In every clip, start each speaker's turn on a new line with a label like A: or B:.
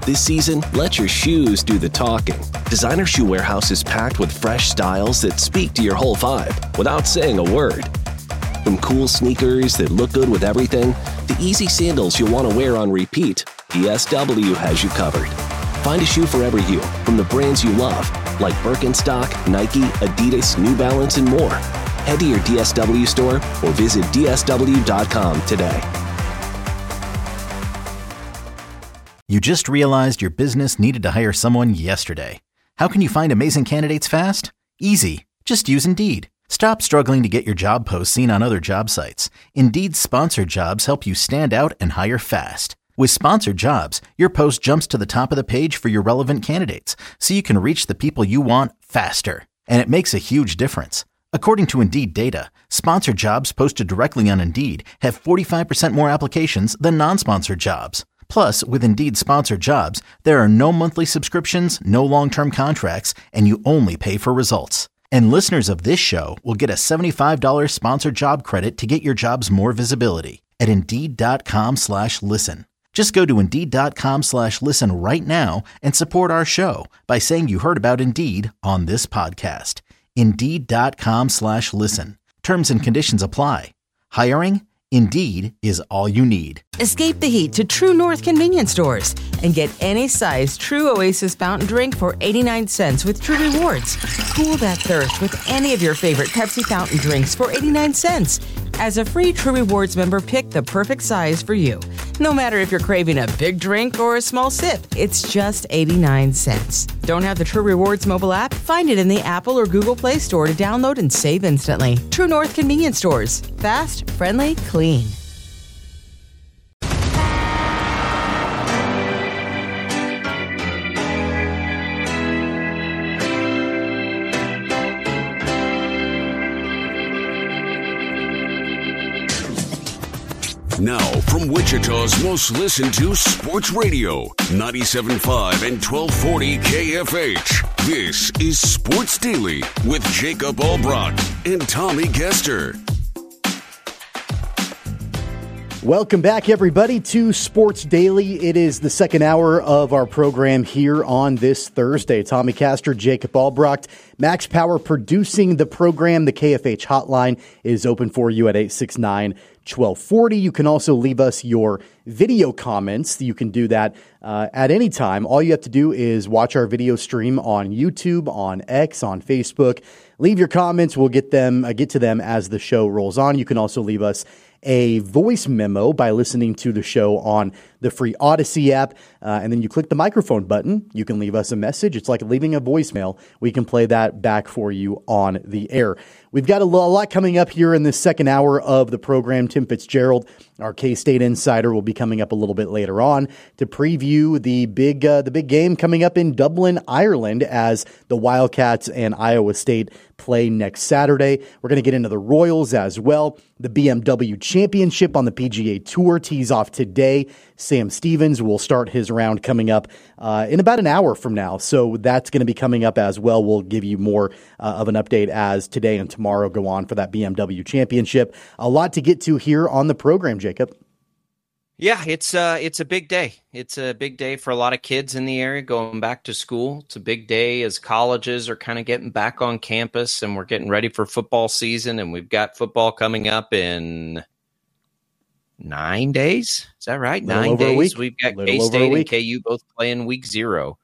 A: This season, let your shoes do the talking. Designer Shoe Warehouse is packed with fresh styles that speak to your whole vibe without saying a word. From cool sneakers that look good with everything, to easy sandals you'll want to wear on repeat, DSW has you covered. Find a shoe for every you, from the brands you love, like Birkenstock, Nike, Adidas, New Balance, and more. Head to your DSW store or visit dsw.com today.
B: You just realized your business needed to hire someone yesterday. How can you find amazing candidates fast? Easy. Just use Indeed. Stop struggling to get your job posts seen on other job sites. Indeed's sponsored jobs help you stand out and hire fast. With sponsored jobs, your post jumps to the top of the page for your relevant candidates, so you can reach the people you want faster. And it makes a huge difference. According to Indeed data, sponsored jobs posted directly on Indeed have 45% more applications than non-sponsored jobs. Plus, with Indeed sponsored jobs, there are no monthly subscriptions, no long-term contracts, and you only pay for results. And listeners of this show will get a $75 sponsored job credit to get your jobs more visibility at Indeed.com/listen. Just go to Indeed.com/listen right now and support our show by saying you heard about Indeed on this podcast. Indeed.com/listen. Terms and conditions apply. Hiring? Indeed is all you need.
C: Escape the heat to True North convenience stores and get any size True Oasis fountain drink for 89 cents with True Rewards. Cool that thirst with any of your favorite Pepsi fountain drinks for 89 cents. As a free True Rewards member, pick the perfect size for you. No matter if you're craving a big drink or a small sip, it's just 89 cents. Don't have the True Rewards mobile app? Find it in the Apple or Google Play Store to download and save instantly. True North convenience stores. Fast, friendly, clean.
D: Now, from Wichita's most listened to sports radio, 97.5 and 1240 KFH. This is Sports Daily with Jacob Albrock and Tommy Kester.
E: Welcome back, everybody, to Sports Daily. It is the second hour of our program here on this Thursday. Tommy Kester, Jacob Albrock, Max Power producing the program. The KFH hotline is open for you at 869-1240. You can also leave us your video comments. You can do that at any time. All you have to do is watch our video stream on YouTube, on X, on Facebook. Leave your comments. We'll get to them as the show rolls on. You can also leave us a voice memo by listening to the show on the free Odyssey app, and then you click the microphone button. You can leave us a message. It's like leaving a voicemail. We can play that back for you on the air. We've got a lot coming up here in this second hour of the program. Tim Fitzgerald, our K-State insider, will be coming up a little bit later on to preview the big game coming up in Dublin, Ireland, as the Wildcats and Iowa State play next Saturday. We're going to get into the Royals as well. The BMW Championship on the PGA Tour tees off today. Sam Stevens will start his round coming up in about an hour from now. So that's going to be coming up as well. We'll give you more of an update as today and tomorrow go on for that BMW Championship. A lot to get to here on the program, Jacob.
F: Yeah, it's a big day. It's a big day for a lot of kids in the area going back to school. It's a big day as colleges are kind of getting back on campus and we're getting ready for football season. And we've got football coming up in 9 days. Is that right? 9 days. We've got K-State and KU both playing week 0.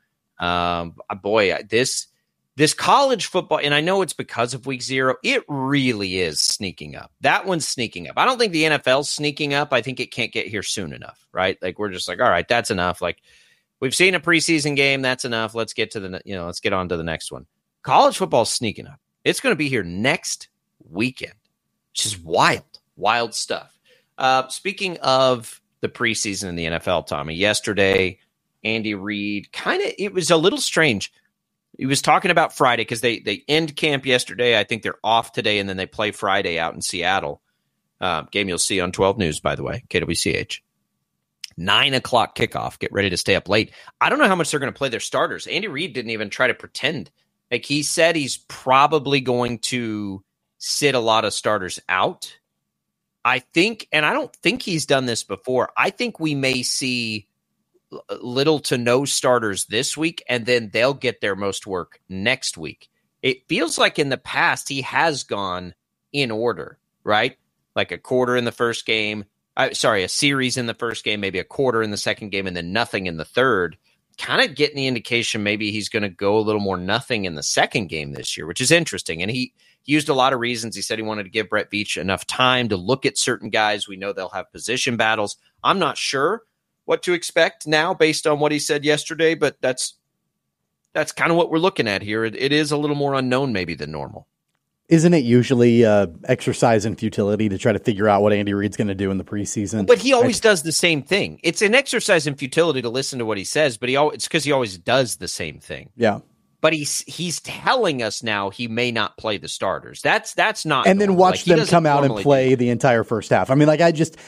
F: This college football, and I know it's because of week 0, it really is sneaking up. That one's sneaking up. I don't think the NFL's sneaking up. I think it can't get here soon enough, right? Like, we're just like, all right, that's enough. Like, we've seen a preseason game. That's enough. Let's get let's get on to the next one. College football's sneaking up. It's going to be here next weekend, which is wild stuff. Speaking of the preseason in the NFL, Tommy, yesterday, Andy Reid it was a little strange. He was talking about Friday because they end camp yesterday. I think they're off today, and then they play Friday out in Seattle. Game you'll see on 12 News, by the way, KWCH. 9 o'clock kickoff. Get ready to stay up late. I don't know how much they're going to play their starters. Andy Reid didn't even try to pretend. Like, he said he's probably going to sit a lot of starters out. I think, and I don't think he's done this before, I think we may see little to no starters this week, and then they'll get their most work next week. It feels like in the past he has gone in order, right? Like a quarter in the first game, a series in the first game, maybe a quarter in the second game, and then nothing in the third. Kind of getting the indication maybe he's going to go a little more nothing in the second game this year, which is interesting. And he used a lot of reasons. He said he wanted to give Brett Veach enough time to look at certain guys. We know they'll have position battles. I'm not sure what to expect now based on what he said yesterday, but that's kind of what we're looking at here. It is a little more unknown maybe than normal.
E: Isn't it usually exercise in futility to try to figure out what Andy Reid's going to do in the preseason?
F: But he always does the same thing. It's an exercise in futility to listen to what he says, but it's because he always does the same thing.
E: Yeah.
F: But he's telling us now he may not play the starters. That's not.
E: And then watch them come out and play the entire first half. I mean, like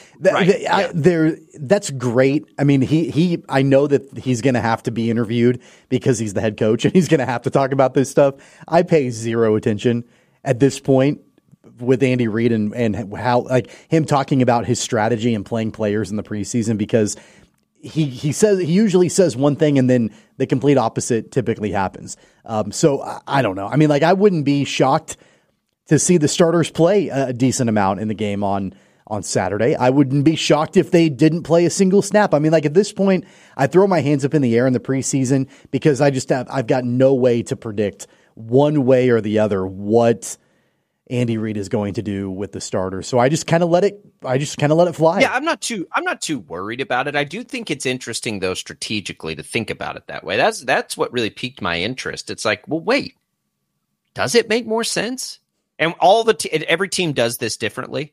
E: that's great. I mean, I know that he's going to have to be interviewed because he's the head coach and he's going to have to talk about this stuff. I pay zero attention at this point with Andy Reid and how, like, him talking about his strategy and playing players in the preseason, because he usually says one thing and then the complete opposite typically happens. So I don't know. I mean, like, I wouldn't be shocked to see the starters play a decent amount in the game on Saturday. I wouldn't be shocked if they didn't play a single snap. I mean, like, at this point, I throw my hands up in the air in the preseason because I've got no way to predict one way or the other what Andy Reid is going to do with the starters. So I just kind of let it fly.
F: Yeah, I'm not too worried about it. I do think it's interesting though strategically to think about it that way. That's what really piqued my interest. It's like, well, wait, does it make more sense? And every team does this differently.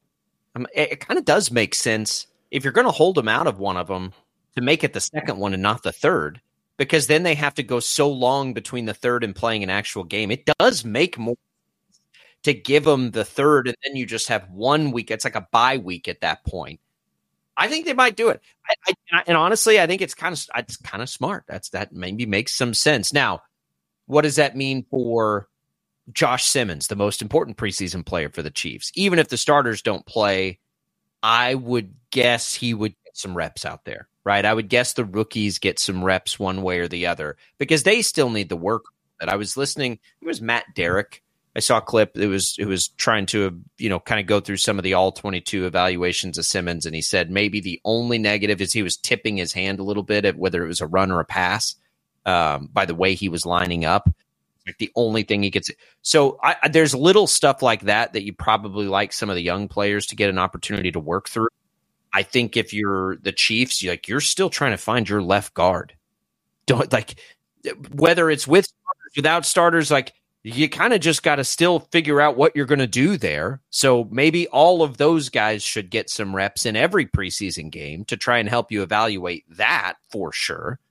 F: It kind of does make sense if you're going to hold them out of one of them to make it the second one and not the third, because then they have to go so long between the third and playing an actual game. It does make more sense to give them the third, and then you just have 1 week. It's like a bye week at that point. I think they might do it. And honestly, I think it's kind of smart. That maybe makes some sense. Now, what does that mean for Josh Simmons, the most important preseason player for the Chiefs? Even if the starters don't play, I would guess he would get some reps out there, right? I would guess the rookies get some reps one way or the other because they still need the work. That I was listening, it was Matt Derrick. I saw a clip. It was trying to, kind of go through some of the all 22 evaluations of Simmons. And he said maybe the only negative is he was tipping his hand a little bit at whether it was a run or a pass by the way he was lining up. Like the only thing he gets. So there's little stuff like that you probably like some of the young players to get an opportunity to work through. I think if you're the Chiefs, you're still trying to find your left guard. Don't whether it's with starters, without starters, you kind of just got to still figure out what you're going to do there. So maybe all of those guys should get some reps in every preseason game to try and help you evaluate that for sure.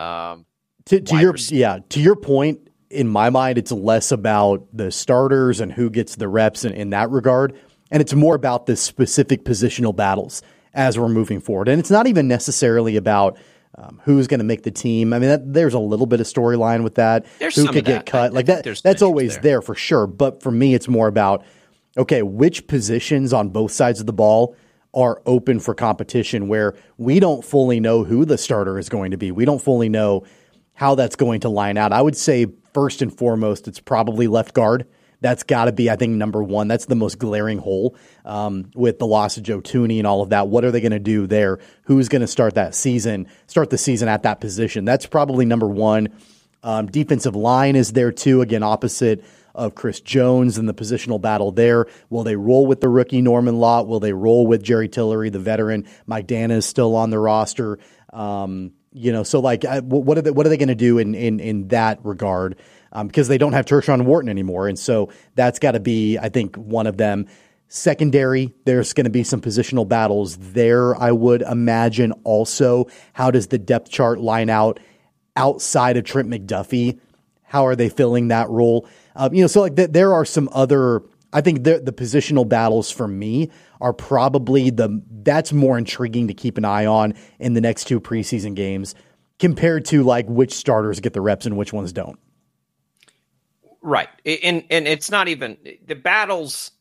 E: To your point, in my mind, it's less about the starters and who gets the reps in that regard. And it's more about the specific positional battles as we're moving forward. And it's not even necessarily about who's going to make the team. I mean, there's a little bit of storyline with that.
F: There's
E: who could get cut. That's always there for sure. But for me, it's more about, okay, which positions on both sides of the ball are open for competition where we don't fully know who the starter is going to be. We don't fully know how that's going to line out. I would say first and foremost, it's probably left guard. That's got to be, I think, number one. That's the most glaring hole with the loss of Joe Thuney and all of that. What are they going to do there? Who's going to start the season at that position? That's probably number one. Defensive line is there too, again, opposite of Chris Jones and the positional battle there. Will they roll with the rookie Norman Lott? Will they roll with Jerry Tillery, the veteran? Mike Dana is still on the roster. So what are they going to do in that regard? Because they don't have Tershawn Wharton anymore. And so that's got to be, I think, one of them. Secondary, there's going to be some positional battles there, I would imagine. Also, how does the depth chart line out outside of Trent McDuffie? How are they filling that role? There are some other, I think the positional battles for me are probably that's more intriguing to keep an eye on in the next two preseason games compared to which starters get the reps and which ones don't.
F: Right. And it's not even the battles.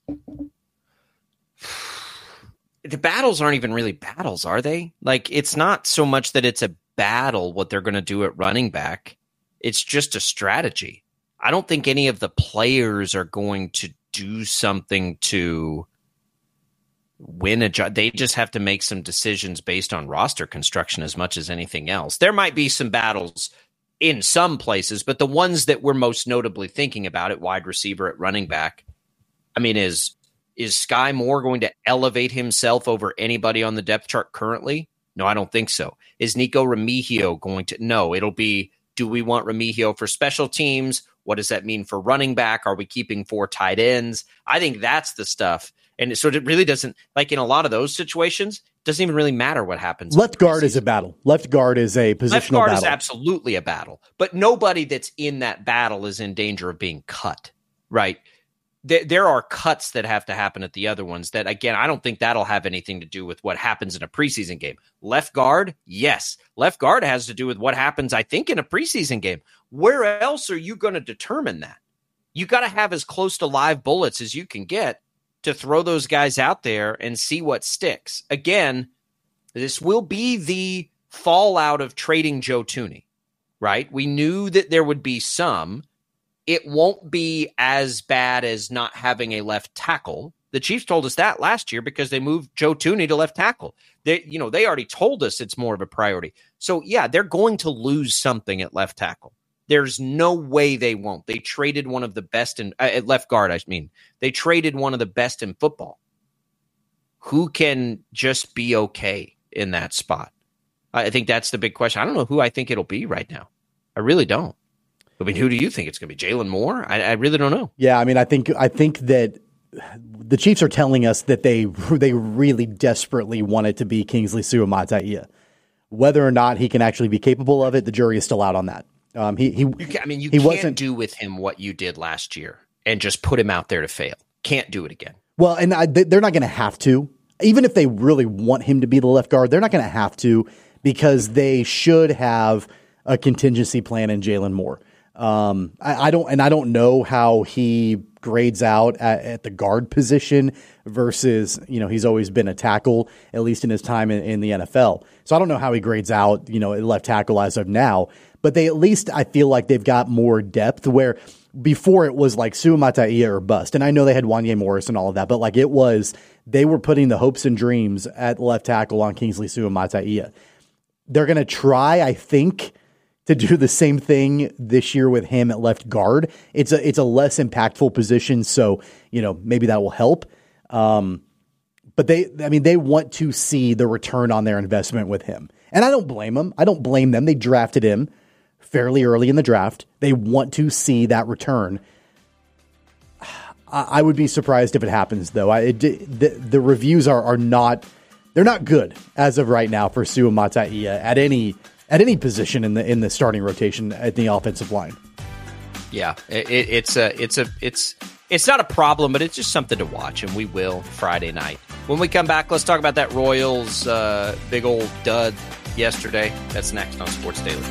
F: The battles aren't even really battles, are they? It's not so much that it's a battle what they're going to do at running back. It's just a strategy. I don't think any of the players are going to do something to win a job. They just have to make some decisions based on roster construction as much as anything else. There might be some battles in some places, but the ones that we're most notably thinking about at wide receiver, at running back, I mean, is Sky Moore going to elevate himself over anybody on the depth chart currently? No, I don't think so. Is Nico Remigio going to? No, it'll be, do we want Remigio for special teams? What does that mean for running back? Are we keeping 4 tight ends? I think that's the stuff. And so it really doesn't, like in a lot of those situations, it doesn't even really matter what happens.
E: Left guard is a battle. Left guard is a positional battle. Left guard is
F: absolutely a battle. But nobody that's in that battle is in danger of being cut, right? There are cuts that have to happen at the other ones that, again, I don't think that'll have anything to do with what happens in a preseason game. Left guard, yes. Left guard has to do with what happens, I think, in a preseason game. Where else are you going to determine that? You got to have as close to live bullets as you can get to throw those guys out there and see what sticks. Again, this will be the fallout of trading Joe Thuney, right? We knew that there would be some. It won't be as bad as not having a left tackle. The Chiefs told us that last year because they moved Joe Thuney to left tackle. They already told us it's more of a priority. So yeah, they're going to lose something at left tackle. There's no way they won't. They traded one of the best at left guard. I mean, they traded one of the best in football. Who can just be okay in that spot? I think that's the big question. I don't know who I think it'll be right now. I really don't. I mean, who do you think it's going to be? Jalen Moore? I really don't know.
E: Yeah, I mean, I think that the Chiefs are telling us that they really desperately want it to be Kingsley Suamataia. Whether or not he can actually be capable of it, the jury is still out on that. You can't
F: do with him what you did last year and just put him out there to fail. Can't do it again.
E: Well, and they're not going to have to. Even if they really want him to be the left guard, they're not going to have to because they should have a contingency plan in Jalen Moore. I don't know how he grades out at the guard position versus, he's always been a tackle, at least in his time in the NFL. So I don't know how he grades out, at left tackle as of now, but they at least, I feel like they've got more depth where before it was like Suamataia or bust. And I know they had Wanya Morris and all of that, but like they were putting the hopes and dreams at left tackle on Kingsley Suamataia. They're going to try, I think, to do the same thing this year with him at left guard. It's a less impactful position, so maybe that will help. But they want to see the return on their investment with him, and I don't blame them. I don't blame them. They drafted him fairly early in the draft. They want to see that return. I would be surprised if it happens, though. The reviews are not, they're not good as of right now for Suamataia at any position in the starting rotation at the offensive line.
F: Yeah, it's not a problem, but it's just something to watch, and we will Friday night. When we come back, let's talk about that Royals big old dud yesterday. That's next on Sports Daily.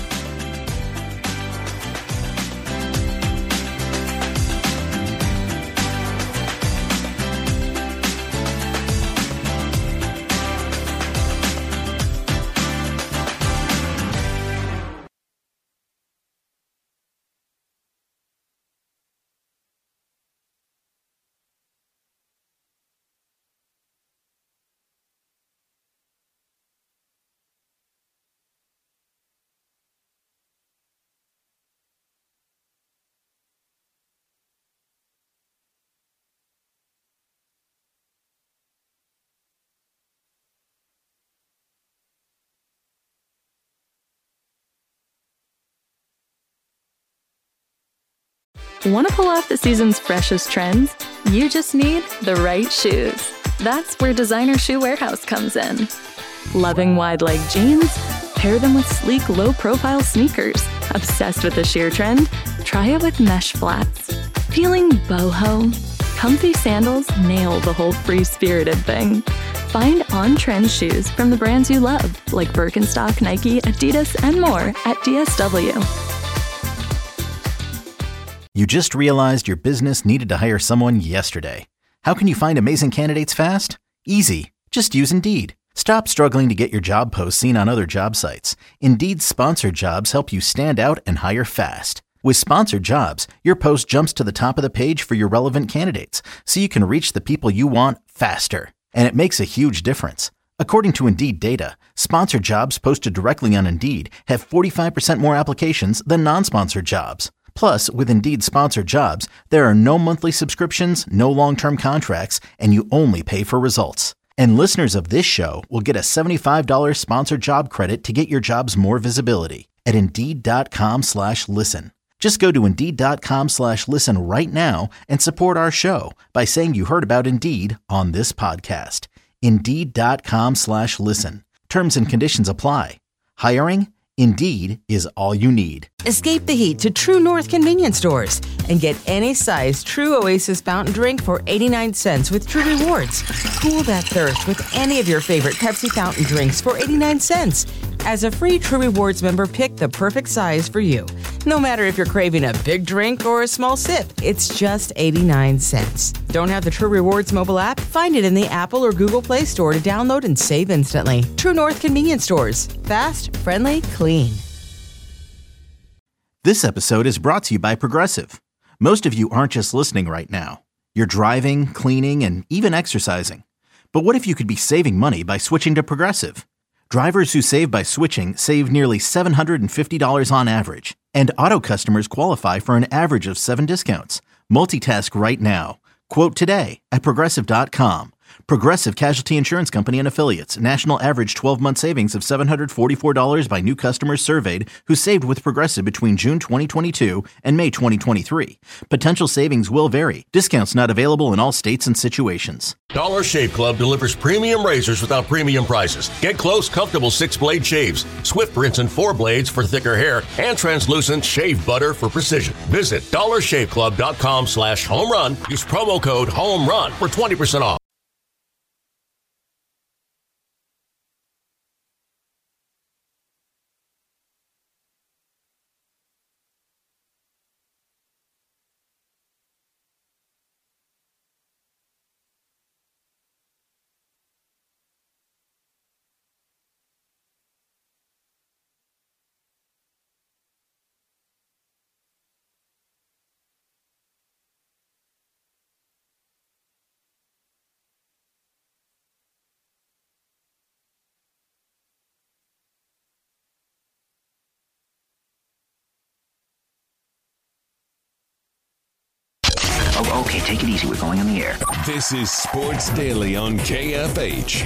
G: Want to pull off the season's freshest trends? You just need the right shoes. That's where Designer Shoe Warehouse comes in. Loving wide leg jeans? Pair them with sleek, low-profile sneakers. Obsessed with the sheer trend? Try it with mesh flats. Feeling boho? Comfy sandals nail the whole free-spirited thing. Find on-trend shoes from the brands you love, like Birkenstock, Nike, Adidas, and more at DSW.
B: You just realized your business needed to hire someone yesterday. How can you find amazing candidates fast? Easy. Just use Indeed. Stop struggling to get your job posts seen on other job sites. Indeed's sponsored jobs help you stand out and hire fast. With sponsored jobs, your post jumps to the top of the page for your relevant candidates, so you can reach the people you want faster. And it makes a huge difference. According to Indeed data, sponsored jobs posted directly on Indeed have 45% more applications than non-sponsored jobs. Plus, with Indeed sponsored jobs, there are no monthly subscriptions, no long-term contracts, and you only pay for results. And listeners of this show will get a $75 sponsored job credit to get your jobs more visibility at Indeed.com/listen. Just go to Indeed.com/listen right now and support our show by saying you heard about Indeed on this podcast. Indeed.com/listen. Terms and conditions apply. Hiring? Indeed is all you need.
C: Escape the heat to True North convenience stores and get any size True Oasis fountain drink for 89 cents with True Rewards. Cool that thirst with any of your favorite Pepsi fountain drinks for 89 cents. As a free True Rewards member, pick the perfect size for you. No matter if you're craving a big drink or a small sip, it's just 89 cents. Don't have the True Rewards mobile app? Find it in the Apple or Google Play Store to download and save instantly. True North convenience stores. Fast, friendly, clean.
B: This episode is brought to you by Progressive. Most of you aren't just listening right now. You're driving, cleaning, and even exercising. But what if you could be saving money by switching to Progressive? Drivers who save by switching save nearly $750 on average. And auto customers qualify for an average of 7 discounts. Multitask right now. Quote today at Progressive.com. Progressive Casualty Insurance Company and Affiliates. National average 12-month savings of $744 by new customers surveyed who saved with Progressive between June 2022 and May 2023. Potential savings will vary. Discounts not available in all states and situations.
H: Dollar Shave Club delivers premium razors without premium prices. Get close, comfortable 6-blade shaves, swift rinse and 4 blades for thicker hair, and translucent shave butter for precision. Visit dollarshaveclub.com/home run. Use promo code HOME RUN for 20% off.
I: Oh, okay, take it easy. We're going on the air.
D: This is Sports Daily on KFH.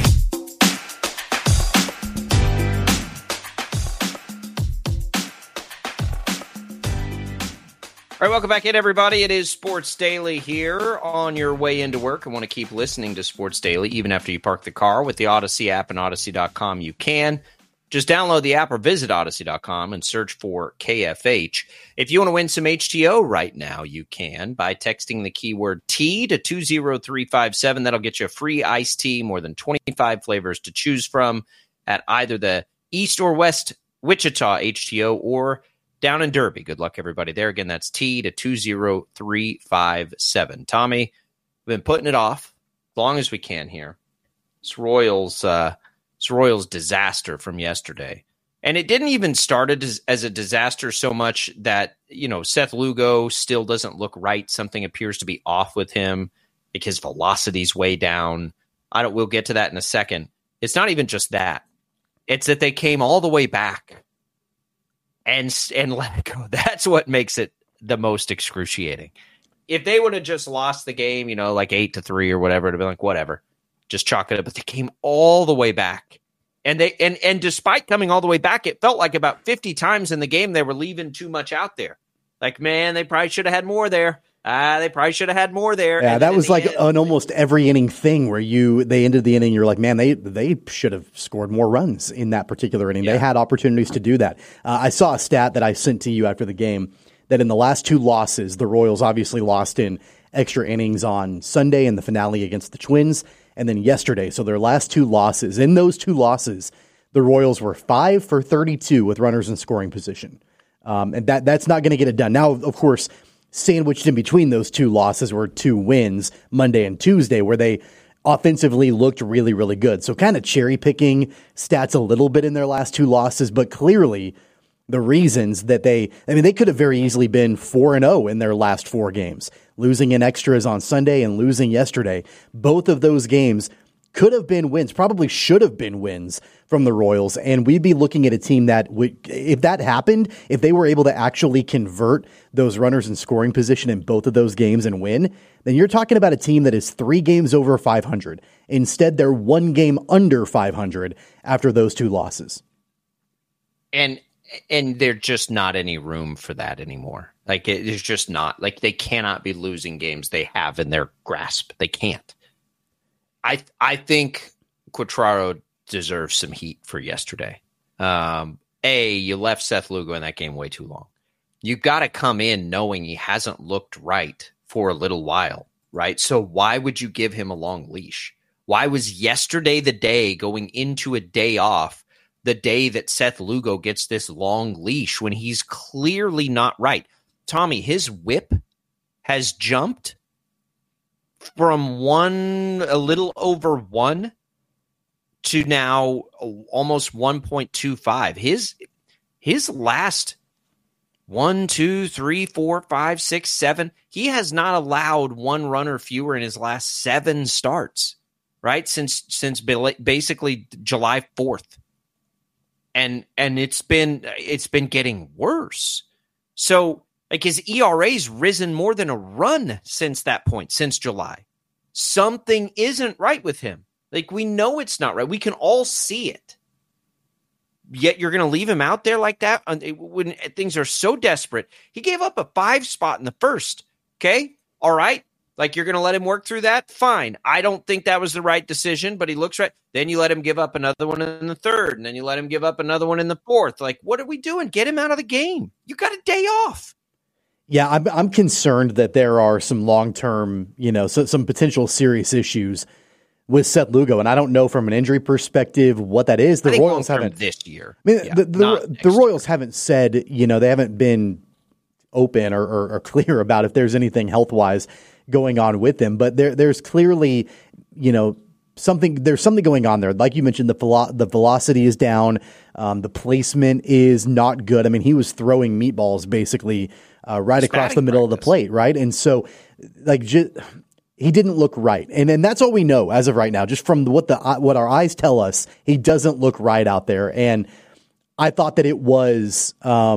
F: All right, welcome back in, everybody. It is Sports Daily here on your way into work. I want to keep listening to Sports Daily even after you park the car with the Odyssey app and Odyssey.com. You can. Just download the app or visit Odyssey.com and search for KFH. If you want to win some HTO right now, you can by texting the keyword T to 20357. That'll get you a free iced tea, more than 25 flavors to choose from at either the East or West Wichita HTO or down in Derby. Good luck, everybody there. Again, that's T to 20357. Tommy, we've been putting it off as long as we can here. It's Royals disaster from yesterday. And it didn't even start as a disaster so much that, Seth Lugo still doesn't look right. Something appears to be off with him. Like his velocity's way down. We'll get to that in a second. It's not even just that. It's that they came all the way back and let it go. That's what makes it the most excruciating. If they would have just lost the game, like 8-3 or whatever, it'd be like, whatever. Just chalk it up. But they came all the way back. And and despite coming all the way back, it felt like about 50 times in the game they were leaving too much out there. Like, man, they probably should have had more there. They probably should have had more there.
E: Yeah, that was like an almost every inning thing where they ended the inning, you're like, man, they should have scored more runs in that particular inning. Yeah. They had opportunities to do that. I saw a stat that I sent to you after the game that in the last 2 losses, the Royals obviously lost in extra innings on Sunday in the finale against the Twins. And then yesterday, so their last 2 losses. In those 2 losses, the Royals were 5 for 32 with runners in scoring position. And that's not going to get it done. Now, of course, sandwiched in between those 2 losses were 2 wins, Monday and Tuesday, where they offensively looked really, really good. So kind of cherry picking stats a little bit in their last 2 losses, but clearly the reasons that they could have very easily been 4-0 in their last 4 games, losing in extras on Sunday and losing yesterday. Both of those games could have been wins, probably should have been wins from the Royals. And we'd be looking at a team that if that happened, if they were able to actually convert those runners in scoring position in both of those games and win, then you're talking about a team that is 3 games over 500. Instead, they're 1 game under 500 after those 2 losses.
F: And there's just not any room for that anymore. Like, there's just not. Like, they cannot be losing games they have in their grasp. They can't. I think Quatraro deserves some heat for yesterday. You left Seth Lugo in that game way too long. You've got to come in knowing he hasn't looked right for a little while, right? So why would you give him a long leash? Why was yesterday the day going into a day off, the day that Seth Lugo gets this long leash when he's clearly not right? Tommy, his whip has jumped from a little over 1 to now almost 1.25. His last 1, 2, 3, 4, 5, 6, 7, he has not allowed 1 runner fewer in his last 7 starts, right? Since basically July 4th. And it's been getting worse. So, like, his ERA's risen more than a run since that point, since July. Something isn't right with him. Like, we know it's not right. We can all see it. Yet you're going to leave him out there like that when things are so desperate. He gave up a 5 spot in the first. Okay? All right. Like, you're going to let him work through that? Fine. I don't think that was the right decision, but he looks right. Then you let him give up another one in the 3rd, and then you let him give up another one in the 4th. Like, what are we doing? Get him out of the game. You got a day off.
E: Yeah, I'm concerned that there are some long-term, some potential serious issues with Seth Lugo, and I don't know from an injury perspective what that is. The Royals haven't
F: this year.
E: I mean, the Royals haven't said, they haven't been open or clear about if there's anything health-wise going on with him, but there's clearly, something going on there. Like you mentioned, the velocity is down, the placement is not good. I mean, he was throwing meatballs basically right across the middle of the plate, right? And so, he didn't look right, and that's all we know as of right now, just from what our eyes tell us. He doesn't look right out there, and I thought that it was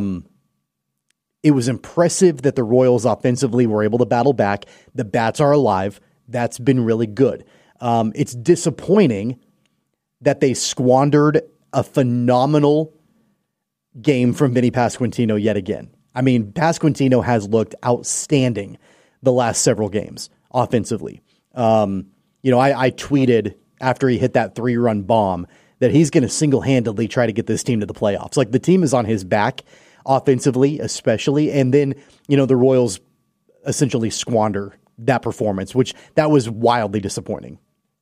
E: impressive that the Royals offensively were able to battle back. The bats are alive. That's been really good. It's disappointing that they squandered a phenomenal game from Vinny Pasquantino yet again. I mean, Pasquantino has looked outstanding the last several games offensively. I tweeted after he hit that 3-run bomb that he's going to single-handedly try to get this team to the playoffs. Like, the team is on his back offensively, especially. And then, the Royals essentially squander that performance, that was wildly disappointing.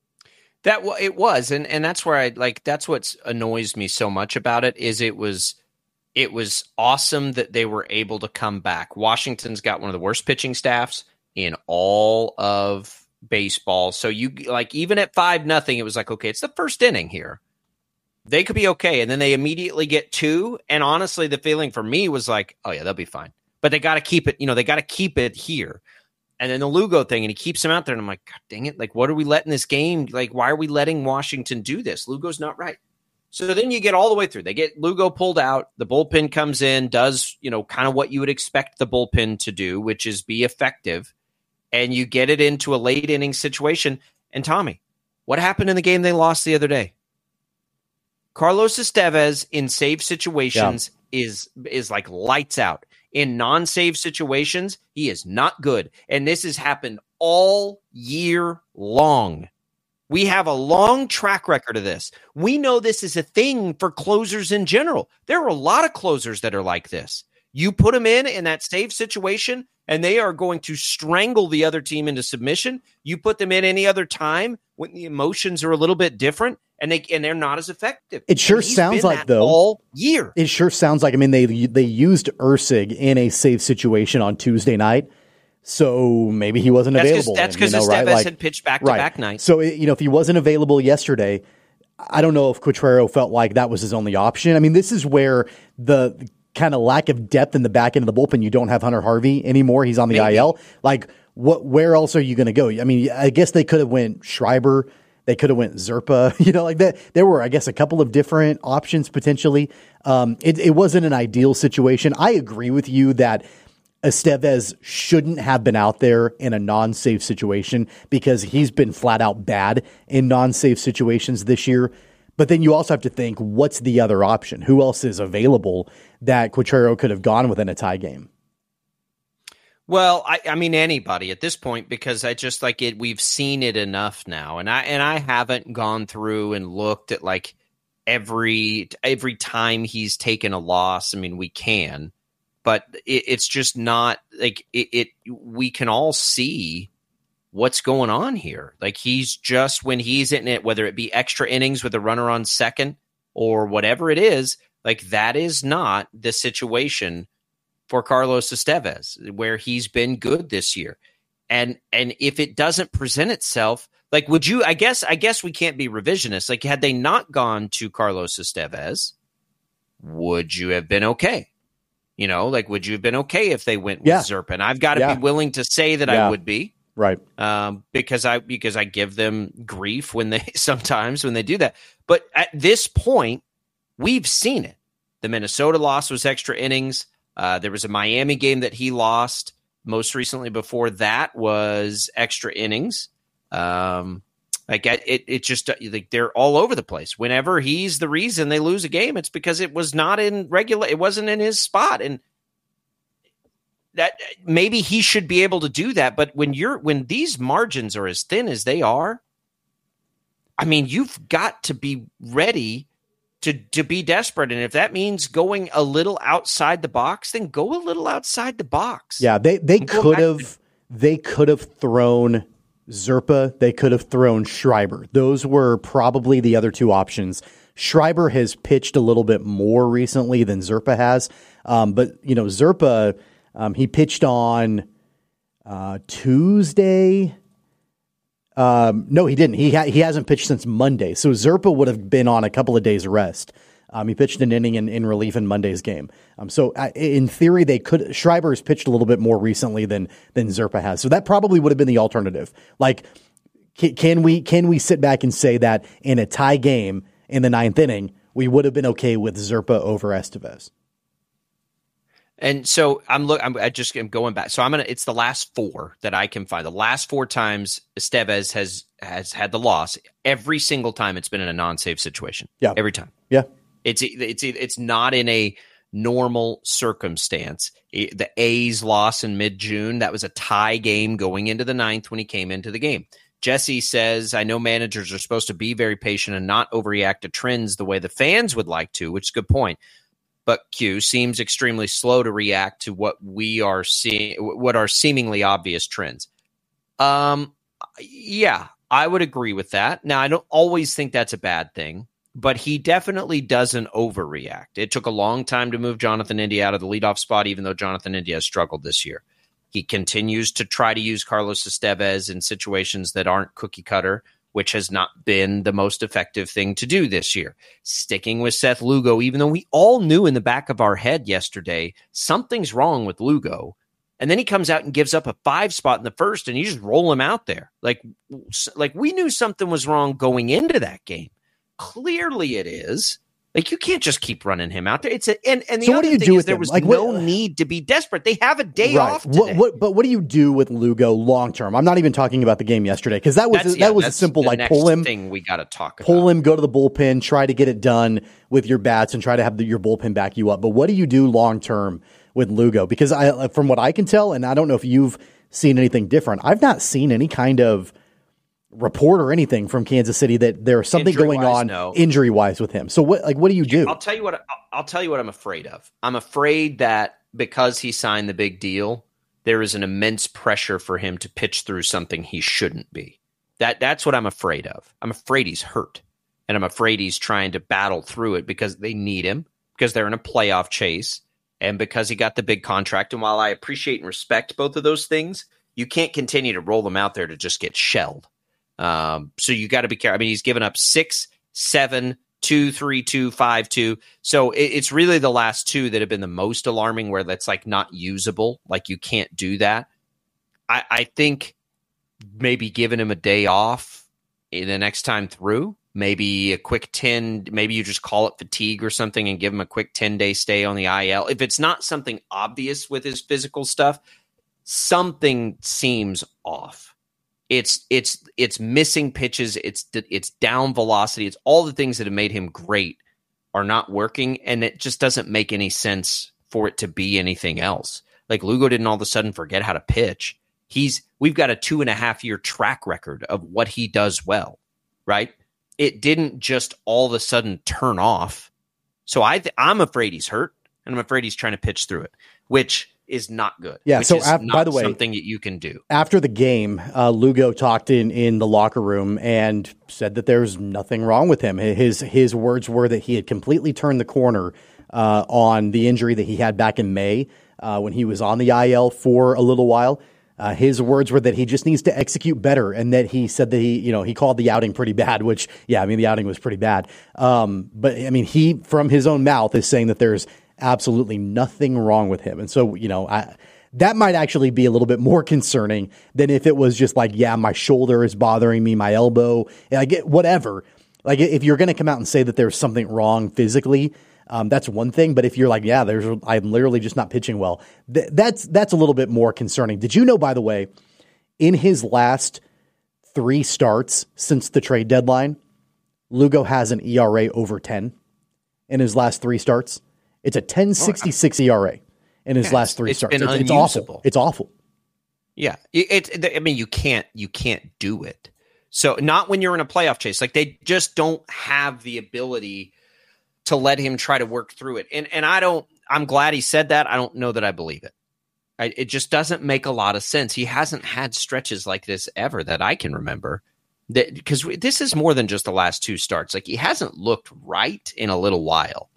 F: It was. And that's where that's what annoys me so much about it is it was awesome that they were able to come back. Washington's got one of the worst pitching staffs in all of baseball. So even at 5-0, it was like, okay, it's the first inning here. They could be okay. And then they immediately get 2. And honestly, the feeling for me was like, oh yeah, they'll be fine. But they got to keep it, they got to keep it here. And then the Lugo thing, and he keeps him out there. And I'm like, God dang it. Like, what are we letting this game? Like, why are we letting Washington do this? Lugo's not right. So then you get all the way through. They get Lugo pulled out. The bullpen comes in, does, kind of what you would expect the bullpen to do, which is be effective. And you get it into a late inning situation. And Tommy, what happened in the game they lost the other day? Carlos Estevez in save situations is like lights out. In non-save situations, he is not good. And this has happened all year long. We have a long track record of this. We know this is a thing for closers in general. There are a lot of closers that are like this. You put them in that save situation, and they are going to strangle the other team into submission. You put them in any other time when the emotions are a little bit different, and they're not as effective.
E: It sure sounds like, though,
F: all year.
E: It sure sounds like, they used Erceg in a save situation on Tuesday night. So maybe he wasn't available.
F: That's because Estevez had pitched back-to-back nights.
E: So, if he wasn't available yesterday, I don't know if Quatraro felt like that was his only option. I mean, this is where the kind of lack of depth in the back end of the bullpen, you don't have Hunter Harvey anymore. He's on the IL. Like, where else are you going to go? I mean, I guess they could have went Schreiber. They could have went Zerpa, like that. There were, I guess, a couple of different options potentially. It wasn't an ideal situation. I agree with you that Estevez shouldn't have been out there in a non-safe situation because he's been flat out bad in non-safe situations this year. But then you also have to think, what's the other option? Who else is available that Quatraro could have gone with in a tie game?
F: Well, I mean anybody at this point, because I just like it. We've seen it enough now, and I haven't gone through and looked at like every time he's taken a loss. I mean, we can, but it's just not like it. We can all see what's going on here. Like he's just, when he's in it, whether it be extra innings with a runner on second or whatever it is, like that is not the situation for Carlos Estevez, where he's been good this year. And if it doesn't present itself, like, would you, I guess we can't be revisionist. Like, had they not gone to Carlos Estevez, would you have been okay? Like, would you have been okay if they went with Zerpa? And I've got to be willing to say that I would be. Right. Because I give them grief sometimes when they do that. But at this point, we've seen it. The Minnesota loss was extra innings. There was a Miami game that he lost. Most recently before that was extra innings. It's just like they're all over the place. Whenever he's the reason they lose a game, it's because it was not in regular. It wasn't in his spot, and that maybe he should be able to do that. But when these margins are as thin as they are, I mean, you've got to be ready to be desperate. And if that means going a little outside the box, then go a little outside the box.
E: Yeah, they could have thrown Zerpa. They could have thrown Schreiber. Those were probably the other two options. Schreiber has pitched a little bit more recently than Zerpa has. But Zerpa, he pitched on Tuesday. No, he didn't. He hasn't pitched since Monday. So Zerpa would have been on a couple of days rest. He pitched an inning in relief in Monday's game. So in theory, Schreiber has pitched a little bit more recently than Zerpa has. So that probably would have been the alternative. Like, can we sit back and say that in a tie game in the ninth inning, we would have been okay with Zerpa over Estevez?
F: And so I'm going back. So it's the last four that I can find. The last four times Estevez has had the loss, every single time it's been in a non-save situation.
E: Yeah.
F: Every time.
E: Yeah.
F: It's not in a normal circumstance. The A's loss in mid-June, that was a tie game going into the ninth when he came into the game. Jesse says, I know managers are supposed to be very patient and not overreact to trends the way the fans would like to, which is a good point. But Q seems extremely slow to react to what we are seeing, what are seemingly obvious trends. Yeah, I would agree with that. Now, I don't always think that's a bad thing, but he definitely doesn't overreact. It took a long time to move Jonathan India out of the leadoff spot, even though Jonathan India has struggled this year. He continues to try to use Carlos Estevez in situations that aren't cookie cutter, which has not been the most effective thing to do this year. Sticking with Seth Lugo, even though we all knew in the back of our head yesterday, something's wrong with Lugo. And then he comes out and gives up a 5 spot in the first, and you just roll him out there. Like we knew something was wrong going into that game. Clearly it is. Like, you can't just keep running him out there. And the other thing is there was no need to be desperate. They have a day off today.
E: But what do you do with Lugo long term? I'm not even talking about the game yesterday, because that was a simple, like, pull him.
F: Thing we got to talk about.
E: Pull him, go to the bullpen, try to get it done with your bats, and try to have your bullpen back you up. But what do you do long term with Lugo? Because from what I can tell, and I don't know if you've seen anything different, I've not seen any kind of report or anything from Kansas City that there's something going on injury wise with him. So what do you do?
F: I'll tell you what I'm afraid of. I'm afraid that because he signed the big deal, there is an immense pressure for him to pitch through something he shouldn't be. That's what I'm afraid of. I'm afraid he's hurt, and I'm afraid he's trying to battle through it because they need him, because they're in a playoff chase, and because he got the big contract. And while I appreciate and respect both of those things, You can't continue to roll them out there to just get shelled. So you got to be careful. I mean, he's given up 6, 7, 2, 3, 2, 5, 2. So it's really the last two that have been the most alarming, where that's like not usable. Like you can't do that. I think maybe giving him a day off in the next time through, maybe a quick 10, maybe you just call it fatigue or something and give him a quick 10-day stay on the IL. If it's not something obvious with his physical stuff, something seems off. It's missing pitches. It's down velocity. It's all the things that have made him great are not working, and it just doesn't make any sense for it to be anything else. Like Lugo didn't all of a sudden forget how to pitch. We've got a 2.5-year track record of what he does well, right? It didn't just all of a sudden turn off. So I'm afraid he's hurt, and I'm afraid he's trying to pitch through it, which is not good.
E: Yeah. So by the way,
F: something that you can do.
E: After the game, Lugo talked in the locker room and said that there's nothing wrong with him. His words were that he had completely turned the corner on the injury that he had back in May when he was on the IL for a little while. His words were that he just needs to execute better, and that he said that he called the outing pretty bad, which, yeah, I mean, the outing was pretty bad. But I mean, he, from his own mouth, is saying that there's absolutely nothing wrong with him. And so, that might actually be a little bit more concerning than if it was just like, yeah, my shoulder is bothering me, my elbow, and I get whatever. Like, if you're going to come out and say that there's something wrong physically, that's one thing. But if you're like, yeah, I'm literally just not pitching well, that's a little bit more concerning. Did you know, by the way, in his last 3 starts since the trade deadline, Lugo has an ERA over 10 in his last 3 starts? It's a 10.66 ERA in his last 3 starts. It's awful. It's awful.
F: Yeah. I mean, you can't do it. So not when you're in a playoff chase. Like, they just don't have the ability to let him try to work through it. And I'm glad he said that. I don't know that I believe it. It just doesn't make a lot of sense. He hasn't had stretches like this ever that I can remember. Because this is more than just the last 2 starts. Like, he hasn't looked right in a little while.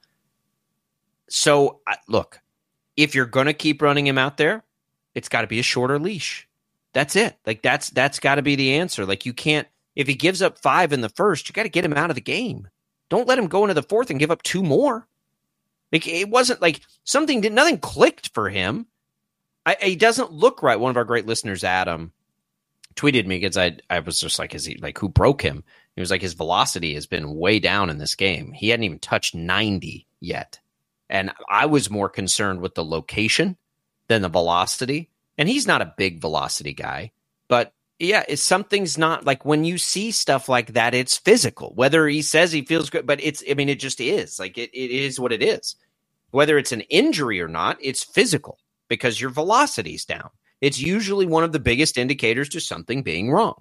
F: So, look, if you're going to keep running him out there, it's got to be a shorter leash. That's it. Like, that's got to be the answer. Like, you can't, if he gives up 5 in the first, you got to get him out of the game. Don't let him go into the 4th and give up 2 more. Like, it wasn't like nothing clicked for him. He doesn't look right. One of our great listeners, Adam, tweeted me because I was just like, who broke him? He was like, his velocity has been way down in this game. He hadn't even touched 90 yet. And I was more concerned with the location than the velocity. And he's not a big velocity guy. But yeah, something's not, like, when you see stuff like that, it's physical. Whether he says he feels good, but it just is. Like, it is what it is. Whether it's an injury or not, it's physical because your velocity's down. It's usually one of the biggest indicators to something being wrong.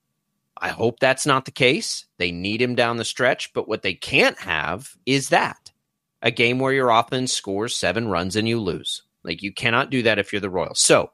F: I hope that's not the case. They need him down the stretch, but what they can't have is that. A game where your offense scores 7 runs and you lose. Like, you cannot do that if you're the Royals. So,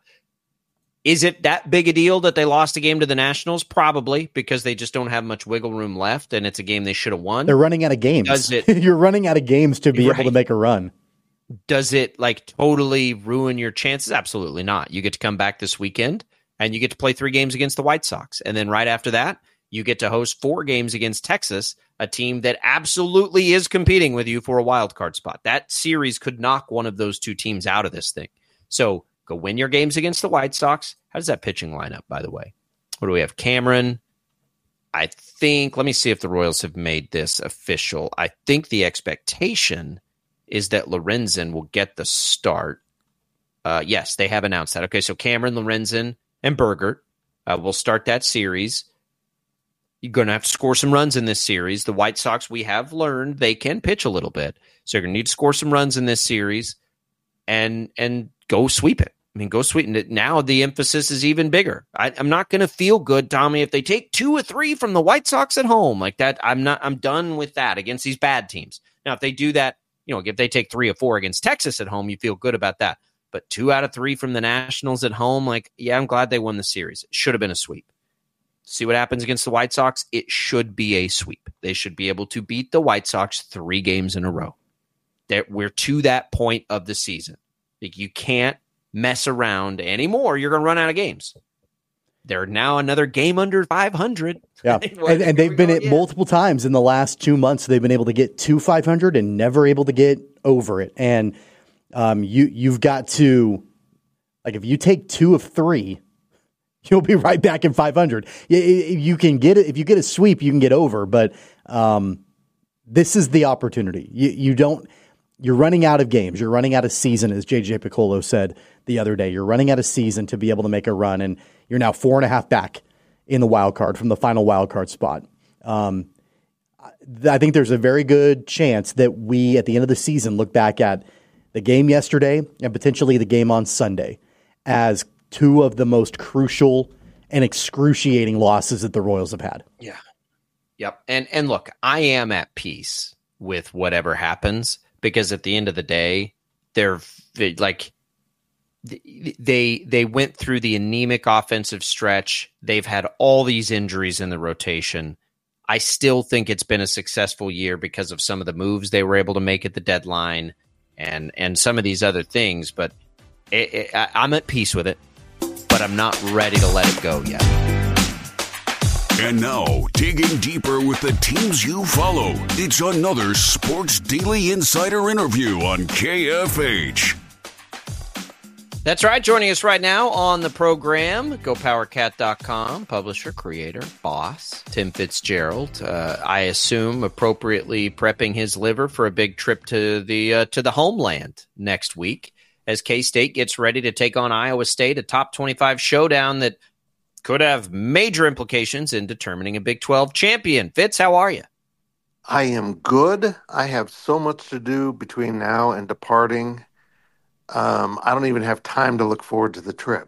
F: is it that big a deal that they lost a game to the Nationals? Probably, because they just don't have much wiggle room left, and it's a game they should have won.
E: They're running out of games. You're running out of games to be able to make a run.
F: Does it, like, totally ruin your chances? Absolutely not. You get to come back this weekend, and you get to play 3 games against the White Sox. And then right after that, you get to host 4 games against Texas, a team that absolutely is competing with you for a wild card spot. That series could knock one of those 2 teams out of this thing. So go win your games against the White Sox. How does that pitching line up, by the way? What do we have? Cameron. I think, let me see if the Royals have made this official. I think the expectation is that Lorenzen will get the start. Yes, they have announced that. Okay, so Cameron, Lorenzen, and Bergert will start that series. You're going to have to score some runs in this series. The White Sox, we have learned they can pitch a little bit. So you're going to need to score some runs in this series and go sweep it. I mean, go sweep it. Now the emphasis is even bigger. I'm not going to feel good, Tommy, if they take 2 or 3 from the White Sox at home like that. I'm done with that against these bad teams. Now, if they do that, if they take 3 or 4 against Texas at home, you feel good about that. But 2 out of 3 from the Nationals at home, like, yeah, I'm glad they won the series. It should have been a sweep. See what happens against the White Sox? It should be a sweep. They should be able to beat the White Sox 3 games in a row. We're to that point of the season. Like, you can't mess around anymore. You're going to run out of games. They're now another game under 500.
E: Yeah, and they've been it multiple times in the last 2 months. They've been able to get to 500 and never able to get over it. And you've got to, like, if you take 2 of 3, you'll be right back in 500. You can get it if you get a sweep, you can get over. But this is the opportunity. You're running out of games. You're running out of season, as JJ Piccolo said the other day. You're running out of season to be able to make a run, and you're now 4.5 back in the wild card from the final wild card spot. I think there's a very good chance that we, at the end of the season, look back at the game yesterday and potentially the game on Sunday as 2 of the most crucial and excruciating losses that the Royals have had.
F: Yeah. Yep. And look, I am at peace with whatever happens, because at the end of the day, they went through the anemic offensive stretch. They've had all these injuries in the rotation. I still think it's been a successful year because of some of the moves they were able to make at the deadline and some of these other things. But I'm at peace with it, but I'm not ready to let it go yet.
D: And now, digging deeper with the teams you follow, it's another Sports Daily Insider interview on KFH.
F: That's right. Joining us right now on the program, GoPowerCat.com, publisher, creator, boss, Tim Fitzgerald. I assume appropriately prepping his liver for a big trip to the homeland next week as K-State gets ready to take on Iowa State, a top 25 showdown that could have major implications in determining a Big 12 champion. Fitz, how are you?
J: I am good. I have so much to do between now and departing. I don't even have time to look forward to the trip.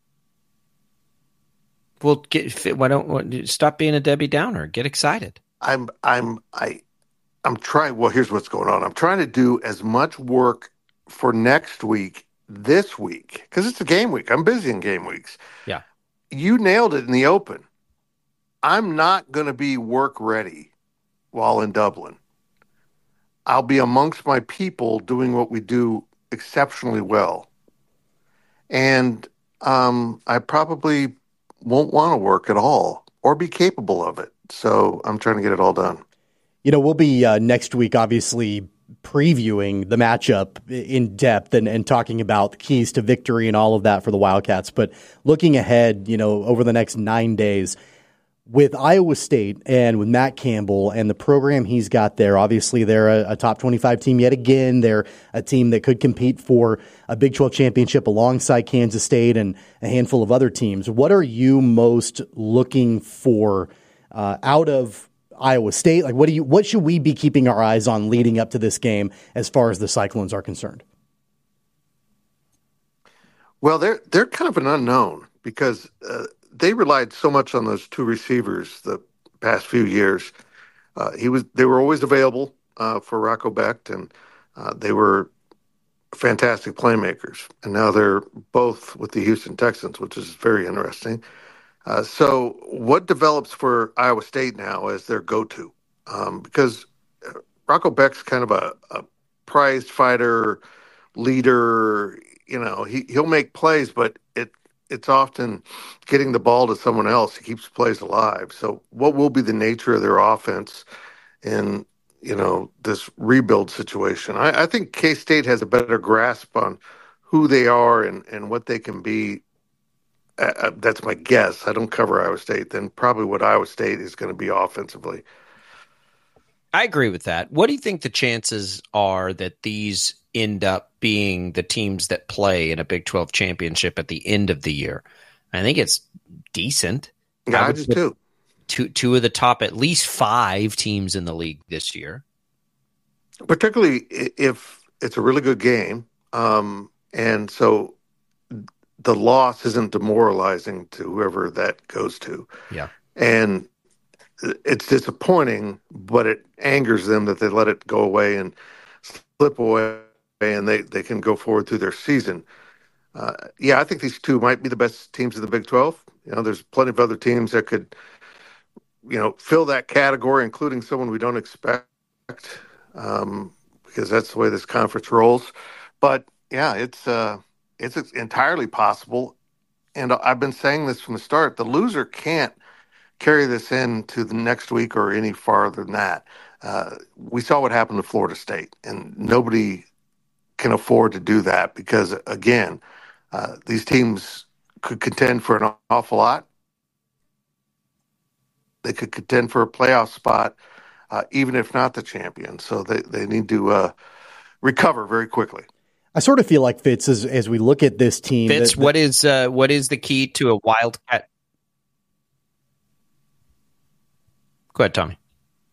F: Well, why don't stop being a Debbie Downer? Get excited.
J: I'm trying. Well, here's what's going on. I'm trying to do as much work for next week this week because it's a game week. I'm busy in game weeks.
F: Yeah.
J: You nailed it in the open. I'm not going to be work ready while in Dublin. I'll be amongst my people doing what we do exceptionally well. And I probably won't want to work at all or be capable of it. So I'm trying to get it all done.
E: You know, we'll be next week, obviously, previewing the matchup in depth and talking about the keys to victory and all of that for the Wildcats. But looking ahead, you know, over the next 9 days, with Iowa State and with Matt Campbell and the program he's got there, obviously they're a top 25 team yet again. They're a team that could compete for a Big 12 championship alongside Kansas State and a handful of other teams. What are you most looking for out of Iowa State? Like, what should we be keeping our eyes on leading up to this game as far as the Cyclones are concerned?
J: Well, they're kind of an unknown because they relied so much on those 2 receivers the past few years. They were always available for Rocco Becht, and they were fantastic playmakers. And now they're both with the Houston Texans, which is very interesting. So what develops for Iowa State now as their go-to? Because Rocco Becht's kind of a prized fighter, leader. You know, he'll make plays, but it's often getting the ball to someone else. He keeps plays alive. So what will be the nature of their offense in, you know, this rebuild situation? I think K-State has a better grasp on who they are and what they can be. That's my guess. I don't cover Iowa State. Then probably what Iowa State is going to be offensively.
F: I agree with that. What do you think the chances are that these end up being the teams that play in a Big 12 championship at the end of the year? I think it's decent.
J: Yeah, I do too.
F: Two of the top at least 5 teams in the league this year.
J: Particularly if it's a really good game. And so the loss isn't demoralizing to whoever that goes to.
F: Yeah.
J: And it's disappointing, but it angers them that they let it go away and slip away, and they can go forward through their season. I think these 2 might be the best teams in the Big 12. You know, there's plenty of other teams that could, you know, fill that category, including someone we don't expect, because that's the way this conference rolls. But yeah, it's entirely possible. and I've been saying this from the start, the loser can't carry this into the next week or any farther than that. We saw what happened to Florida State, and nobody can afford to do that because, again, these teams could contend for an awful lot. They could contend for a playoff spot, even if not the champion. So they need to recover very quickly.
E: I sort of feel like, Fitz, as we look at this team.
F: Fitz, what is the key to a Wildcat? Go ahead, Tommy.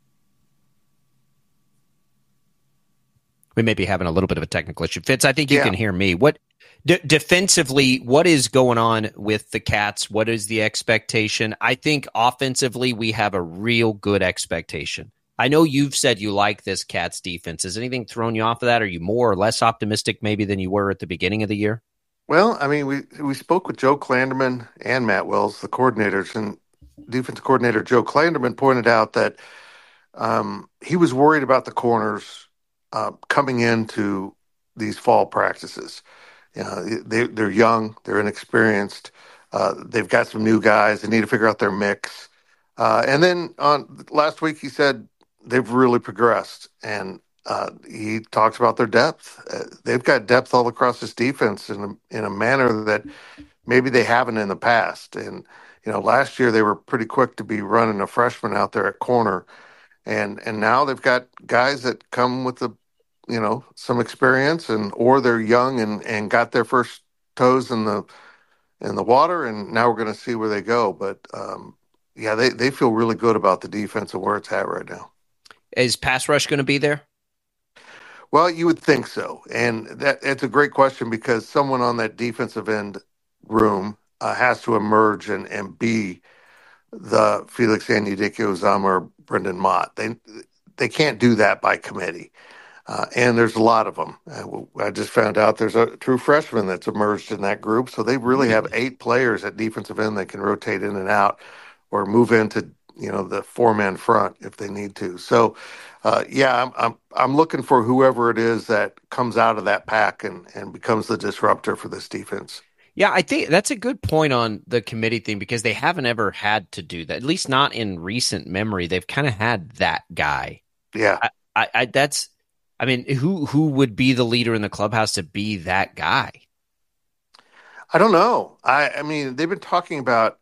F: We may be having a little bit of a technical issue. Fitz, I think you can hear me. What defensively, what is going on with the Cats? What is the expectation? I think offensively, we have a real good expectation. I know you've said you like this Cats defense. Has anything thrown you off of that? Are you more or less optimistic maybe than you were at the beginning of the year?
J: Well, I mean, we spoke with Joe Klanderman and Matt Wells, the coordinators, and defensive coordinator Joe Klanderman pointed out that he was worried about the corners coming into these fall practices. You know, they're young, they're inexperienced, they've got some new guys. They need to figure out their mix. And then on last week, he said they've really progressed, and he talks about their depth. They've got depth all across this defense in a manner that maybe they haven't in the past. And you know, last year they were pretty quick to be running a freshman out there at corner, and now they've got guys that come with some experience, or they're young and got their first toes in the water, and now we're going to see where they go. But they feel really good about the defense and where it's at right now.
F: Is pass rush going to be there?
J: Well, you would think so, and it's a great question because someone on that defensive end room has to emerge and be the Felix Anudike-Uzomah or Brendan Mott. They can't do that by committee. And there's a lot of them. I just found out there's a true freshman that's emerged in that group. So they really have 8 players at defensive end that can rotate in and out or move into, the 4-man front if they need to. So, I'm looking for whoever it is that comes out of that pack and becomes the disruptor for this defense.
F: Yeah, I think that's a good point on the committee thing because they haven't ever had to do that, at least not in recent memory. They've kind of had that guy.
J: Yeah.
F: Who would be the leader in the clubhouse to be that guy?
J: I don't know. I mean, they've been talking about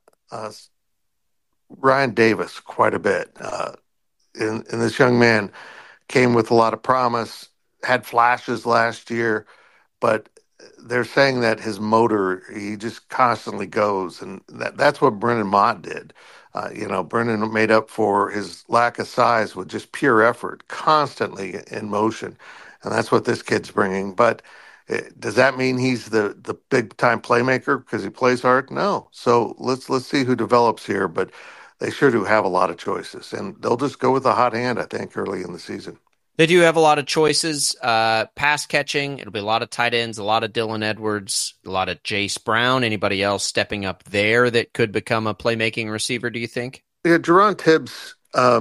J: Ryan Davis quite a bit. And this young man came with a lot of promise, had flashes last year, but they're saying that his motor, he just constantly goes. And that's what Brendan Mott did. Brendan made up for his lack of size with just pure effort, constantly in motion. And that's what this kid's bringing. But does that mean he's the big-time playmaker because he plays hard? No. So let's see who develops here. But they sure do have a lot of choices. And they'll just go with a hot hand, I think, early in the season.
F: They do have a lot of choices. Pass catching, it'll be a lot of tight ends, a lot of Dylan Edwards, a lot of Jace Brown. Anybody else stepping up there that could become a playmaking receiver, do you think?
J: Yeah, Jerron Tibbs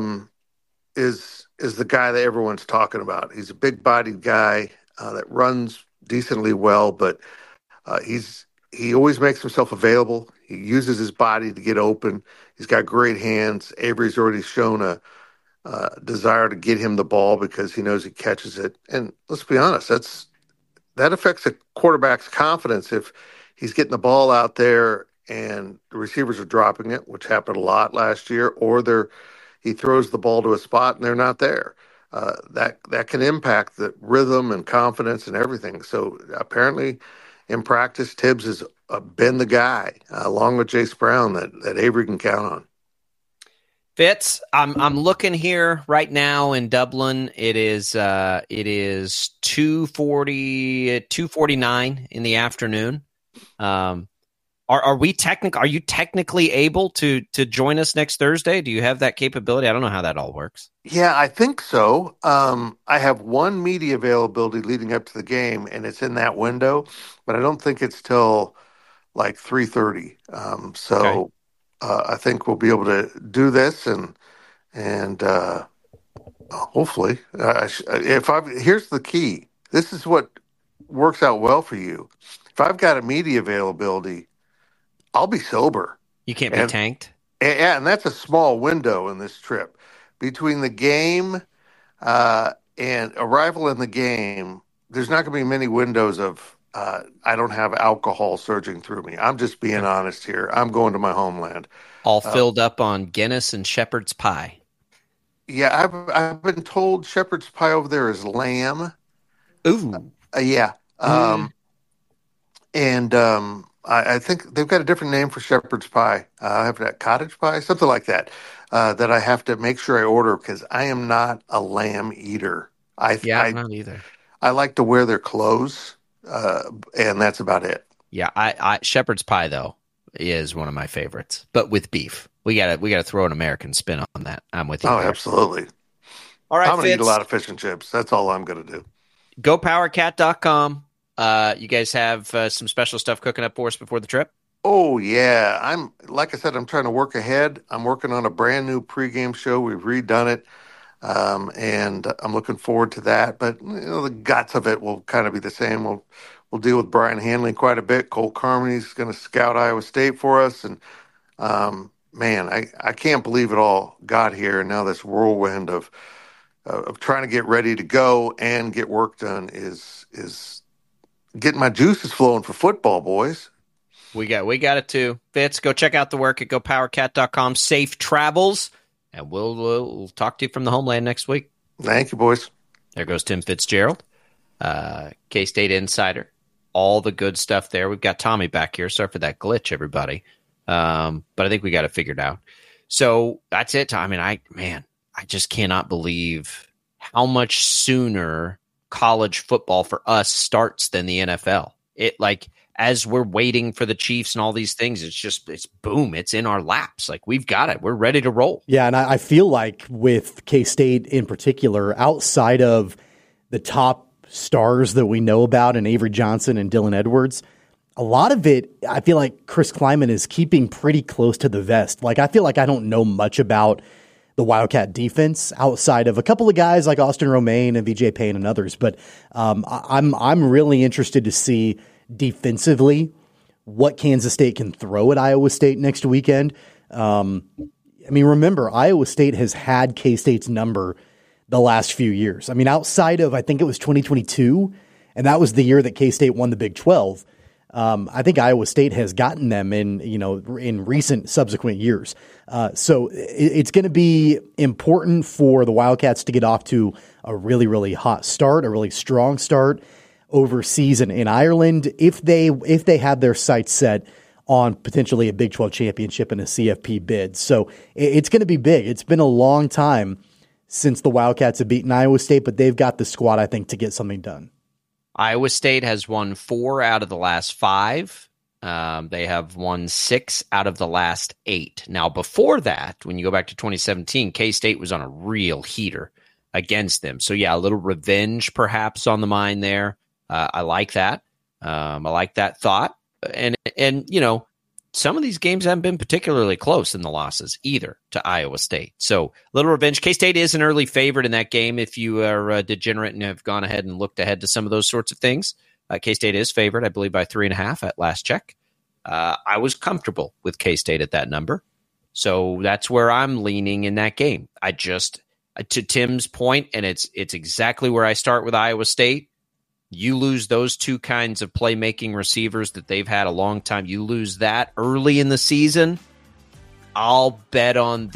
J: is the guy that everyone's talking about. He's a big-bodied guy that runs decently well, but he always makes himself available. He uses his body to get open. He's got great hands. Avery's already shown a desire to get him the ball because he knows he catches it. And let's be honest, that affects a quarterback's confidence if he's getting the ball out there and the receivers are dropping it, which happened a lot last year, or he throws the ball to a spot and they're not there. That can impact the rhythm and confidence and everything. So apparently in practice, Tibbs has been the guy, along with Jace Brown, that Avery can count on.
F: Fitz, I'm looking here right now in Dublin. It is 2:49 in the afternoon. Are you technically able to join us next Thursday? Do you have that capability? I don't know how that all works.
J: Yeah, I think so. I have one media availability leading up to the game, and it's in that window, but I don't think it's till like 3:30. Okay. I think we'll be able to do this, and hopefully, here's the key. This is what works out well for you. If I've got a media availability, I'll be sober.
F: You can't be tanked.
J: And that's a small window in this trip. Between the game and arrival in the game, there's not going to be many windows of I don't have alcohol surging through me. I'm just being honest here. I'm going to my homeland.
F: All filled up on Guinness and shepherd's pie.
J: Yeah, I've been told shepherd's pie over there is lamb.
F: Ooh.
J: Yeah. I think they've got a different name for shepherd's pie. I have that cottage pie, something like that, that I have to make sure I order because I am not a lamb eater.
F: I'm not either.
J: I like to wear their clothes, and that's about it.
F: Yeah, I shepherd's pie though is one of my favorites, but with beef. We gotta throw an American spin on that. I'm with you.
J: Oh,
F: there.
J: Absolutely.
F: All right,
J: I'm gonna
F: Fitz.
J: eat a lot of fish and chips. That's all I'm gonna do.
F: GoPowerCat.com. You guys have some special stuff cooking up for us before the trip?
J: Oh yeah, like I said, I'm trying to work ahead. I'm working on a brand new pregame show. We've redone it, and I'm looking forward to that. But the guts of it will kind of be the same. We'll deal with Brian Hanley quite a bit. Cole Carmony's going to scout Iowa State for us, and man, I can't believe it all got here. And now this whirlwind of trying to get ready to go and get work done is getting my juices flowing for football, boys.
F: We got it too. Fitz, go check out the work at GoPowerCat.com. Safe travels, and we'll talk to you from the homeland next week.
J: Thank you, boys.
F: There goes Tim Fitzgerald, K-State Insider. All the good stuff there. We've got Tommy back here. Sorry for that glitch, everybody. But I think we got it figured out. So that's it. I mean, I just cannot believe how much sooner college football for us starts than the NFL. As we're waiting for the Chiefs and all these things, it's boom, it's in our laps. Like, we've got it. We're ready to roll.
E: Yeah, and I feel like with K-State in particular, outside of the top stars that we know about and Avery Johnson and Dylan Edwards, a lot of it, I feel like Chris Kleiman is keeping pretty close to the vest. Like, I feel like I don't know much about the Wildcat defense outside of a couple of guys like Austin Romaine and VJ Payne and others. But I'm really interested to see defensively what Kansas State can throw at Iowa State next weekend. Remember, Iowa State has had K-State's number the last few years. I mean, outside of, I think it was 2022, and that was the year that K-State won the Big 12. I think Iowa State has gotten them in recent subsequent years. So it's going to be important for the Wildcats to get off to a really, really hot start, a really strong start overseas in Ireland, if they have their sights set on potentially a Big 12 championship and a CFP bid. So it's going to be big. It's been a long time since the Wildcats have beaten Iowa State, but they've got the squad, I think, to get something done.
F: Iowa State has won 4 out of the last 5. They have won 6 out of the last 8. Now, before that, when you go back to 2017, K-State was on a real heater against them. So, yeah, a little revenge perhaps on the mind there. I like that. I like that thought. And some of these games haven't been particularly close in the losses either to Iowa State. So, little revenge. K-State is an early favorite in that game if you are degenerate and have gone ahead and looked ahead to some of those sorts of things. K-State is favored, I believe, by 3.5 at last check. I was comfortable with K-State at that number. So that's where I'm leaning in that game. I just, to Tim's point, and it's exactly where I start with Iowa State. You lose those two kinds of playmaking receivers that they've had a long time. You lose that early in the season. I'll bet on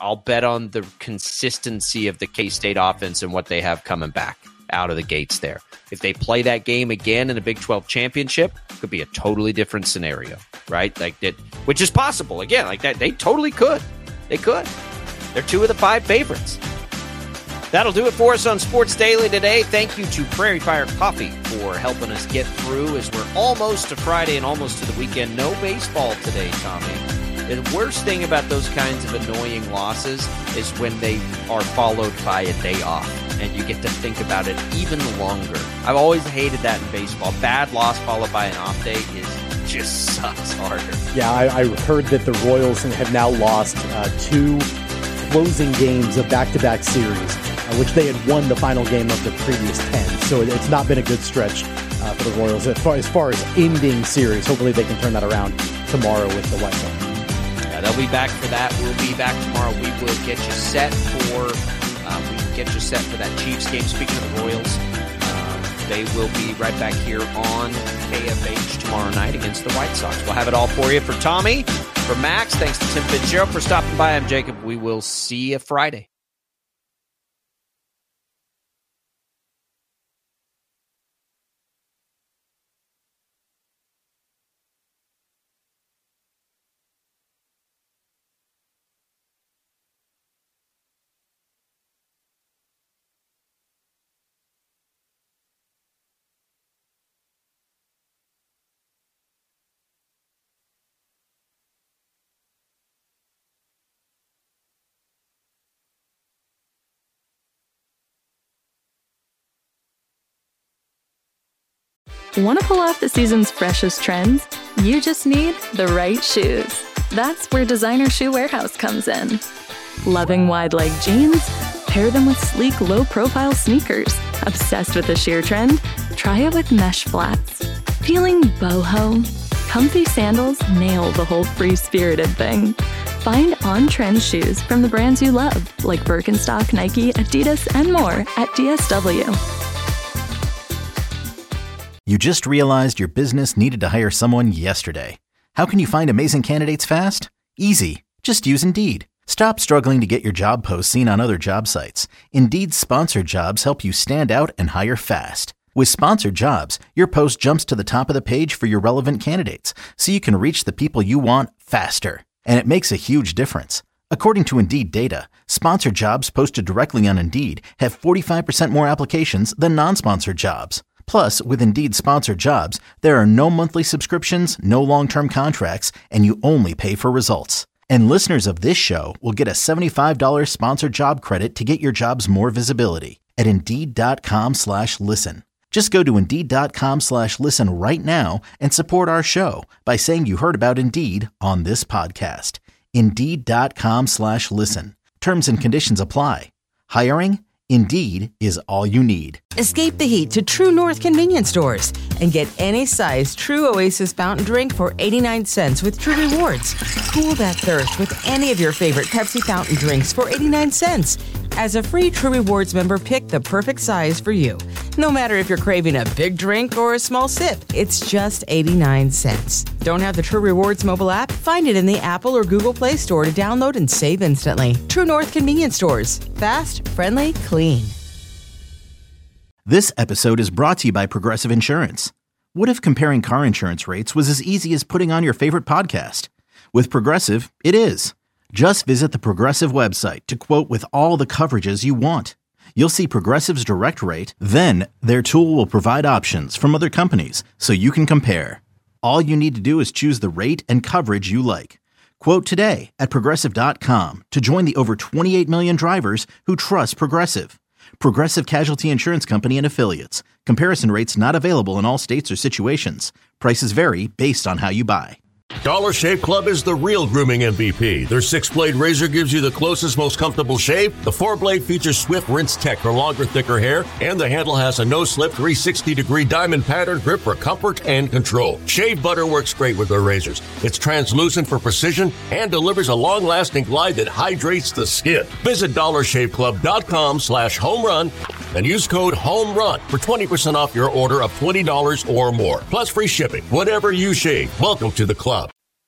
F: the consistency of the K-State offense and what they have coming back out of the gates there. If they play that game again in a Big 12 championship, it could be a totally different scenario, right? Like that, which is possible. Again, like that, they totally could. They could. They're 2 of the 5 favorites. That'll do it for us on Sports Daily today. Thank you to Prairie Fire Coffee for helping us get through as we're almost to Friday and almost to the weekend. No baseball today, Tommy. The worst thing about those kinds of annoying losses is when they are followed by a day off and you get to think about it even longer. I've always hated that in baseball. Bad loss followed by an off day just sucks harder.
E: Yeah, I heard that the Royals have now lost 2 closing games of back-to-back series, which they had won the final game of the previous 10. So it's not been a good stretch for the Royals as far as ending series. Hopefully they can turn that around tomorrow with the White Sox.
F: Yeah, they'll be back for that. We'll be back tomorrow. We will get you set for that Chiefs game. Speaking of the Royals, they will be right back here on KFH tomorrow night against the White Sox. We'll have it all for you. For Tommy, for Max, thanks to Tim Fitzgerald for stopping by. I'm Jacob. We will see you Friday.
G: Want to pull off the season's freshest trends? You just need the right shoes. That's where Designer Shoe Warehouse comes in. Loving wide leg jeans? Pair them with sleek, low-profile sneakers. Obsessed with the sheer trend? Try it with mesh flats. Feeling boho? Comfy sandals nail the whole free-spirited thing. Find on-trend shoes from the brands you love, like Birkenstock, Nike, Adidas, and more at DSW.
B: You just realized your business needed to hire someone yesterday. How can you find amazing candidates fast? Easy. Just use Indeed. Stop struggling to get your job posts seen on other job sites. Indeed's sponsored jobs help you stand out and hire fast. With sponsored jobs, your post jumps to the top of the page for your relevant candidates, so you can reach the people you want faster. And it makes a huge difference. According to Indeed data, sponsored jobs posted directly on Indeed have 45% more applications than non-sponsored jobs. Plus, with Indeed sponsored jobs, there are no monthly subscriptions, no long-term contracts, and you only pay for results. And listeners of this show will get a $75 sponsored job credit to get your jobs more visibility at Indeed.com/listen. Just go to Indeed.com/listen right now and support our show by saying you heard about Indeed on this podcast. Indeed.com/listen. Terms and conditions apply. Hiring? Indeed is all you need.
C: Escape the heat to True North convenience stores and get any size True Oasis fountain drink for 89 cents with True Rewards. Cool that thirst with any of your favorite Pepsi fountain drinks for 89 cents. As a free True Rewards member, pick the perfect size for you. No matter if you're craving a big drink or a small sip, it's just 89 cents. Don't have the True Rewards mobile app? Find it in the Apple or Google Play Store to download and save instantly. True North convenience stores. Fast, friendly, clean.
B: This episode is brought to you by Progressive Insurance. What if comparing car insurance rates was as easy as putting on your favorite podcast? With Progressive, it is. Just visit the Progressive website to quote with all the coverages you want. You'll see Progressive's direct rate, then their tool will provide options from other companies so you can compare. All you need to do is choose the rate and coverage you like. Quote today at Progressive.com to join the over 28 million drivers who trust Progressive. Progressive Casualty Insurance Company and Affiliates. Comparison rates not available in all states or situations. Prices vary based on how you buy.
H: Dollar Shave Club is the real grooming MVP. Their 6-blade razor gives you the closest, most comfortable shave. The 4-blade features Swift Rinse Tech for longer, thicker hair. And the handle has a no-slip 360-degree diamond pattern grip for comfort and control. Shave butter works great with their razors. It's translucent for precision and delivers a long-lasting glide that hydrates the skin. Visit DollarShaveClub.com/homerun and use code HOMERUN for 20% off your order of $20 or more. Plus free shipping. Whatever you shave, welcome to the club.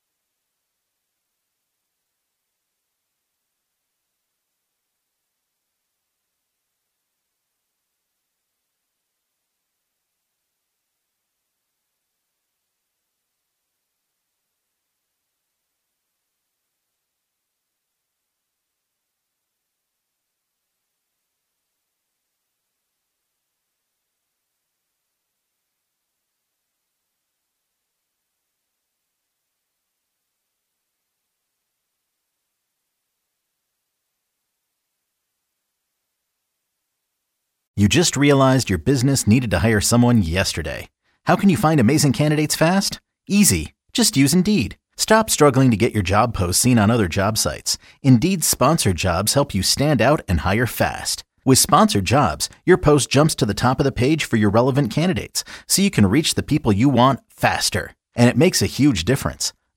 B: You just realized your business needed to hire someone yesterday. How can you find amazing candidates fast? Easy. Just use Indeed. Stop struggling to get your job posts seen on other job sites. Indeed's sponsored jobs help you stand out and hire fast. With sponsored jobs, your post jumps to the top of the page for your relevant candidates, so you can reach the people you want faster. And it makes a huge difference.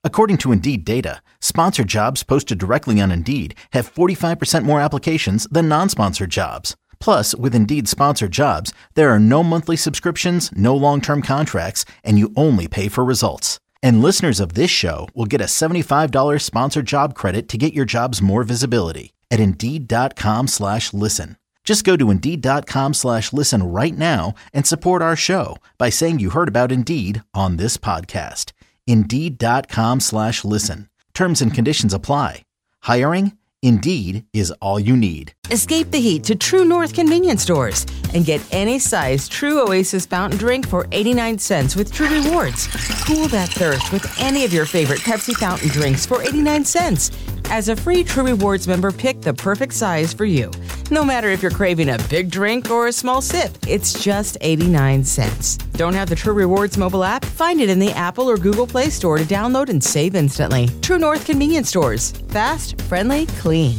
B: According to Indeed data, sponsored jobs posted directly on Indeed have 45% more applications than non-sponsored jobs. Plus, with Indeed sponsored jobs, there are no monthly subscriptions, no long-term contracts, and you only pay for results. And listeners of this show will get a $75 sponsored job credit to get your jobs more visibility at Indeed.com/listen. Just go to Indeed.com/listen right now and support our show by saying you heard about Indeed on this podcast. Indeed.com/listen. Terms and conditions apply. Hiring? Indeed is all you need.
C: Escape the heat to True North convenience stores and get any size True Oasis fountain drink for 89 cents with True Rewards. Cool that thirst with any of your favorite Pepsi fountain drinks for 89 cents. As a free True Rewards member, pick the perfect size for you. No matter if you're craving a big drink or a small sip, it's just 89 cents. Don't have the True Rewards mobile app? Find it in the Apple or Google Play Store to download and save instantly. True North convenience stores. Fast, friendly, clean.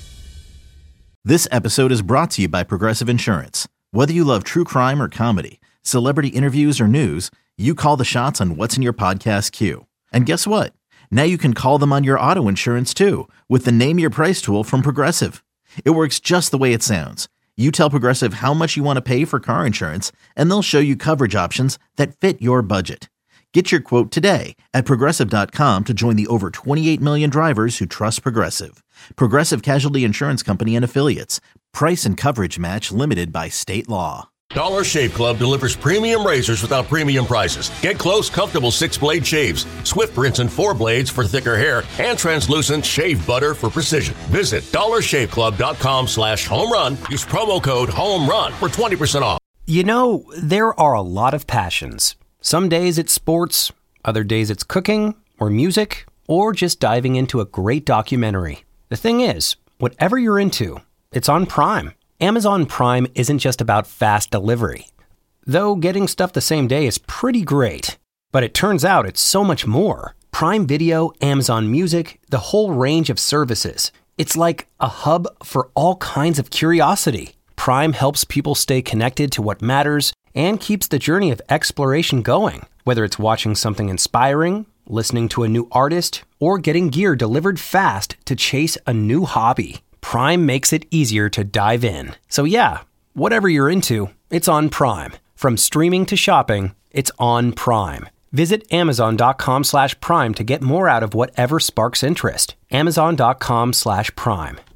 B: This episode is brought to you by Progressive Insurance. Whether you love true crime or comedy, celebrity interviews or news, you call the shots on what's in your podcast queue. And guess what? Now you can call them on your auto insurance too with the Name Your Price tool from Progressive. It works just the way it sounds. You tell Progressive how much you want to pay for car insurance, and they'll show you coverage options that fit your budget. Get your quote today at Progressive.com to join the over 28 million drivers who trust Progressive. Progressive Casualty Insurance Company and Affiliates. Price and coverage match limited by state law.
H: Dollar Shave Club delivers premium razors without premium prices. Get close, comfortable 6-blade shaves, Swift rinse and 4 blades for thicker hair, and translucent shave butter for precision. Visit dollarshaveclub.com/home-run. Use promo code HOME-RUN for 20% off.
K: You know, there are a lot of passions. Some days it's sports, other days it's cooking, or music, or just diving into a great documentary. The thing is, whatever you're into, it's on Prime. Amazon Prime isn't just about fast delivery. Though getting stuff the same day is pretty great. But it turns out it's so much more. Prime Video, Amazon Music, the whole range of services. It's like a hub for all kinds of curiosity. Prime helps people stay connected to what matters and keeps the journey of exploration going. Whether it's watching something inspiring, listening to a new artist, or getting gear delivered fast to chase a new hobby. Prime makes it easier to dive in. So yeah, whatever you're into, it's on Prime. From streaming to shopping, it's on Prime. Visit Amazon.com/Prime to get more out of whatever sparks interest. Amazon.com/Prime.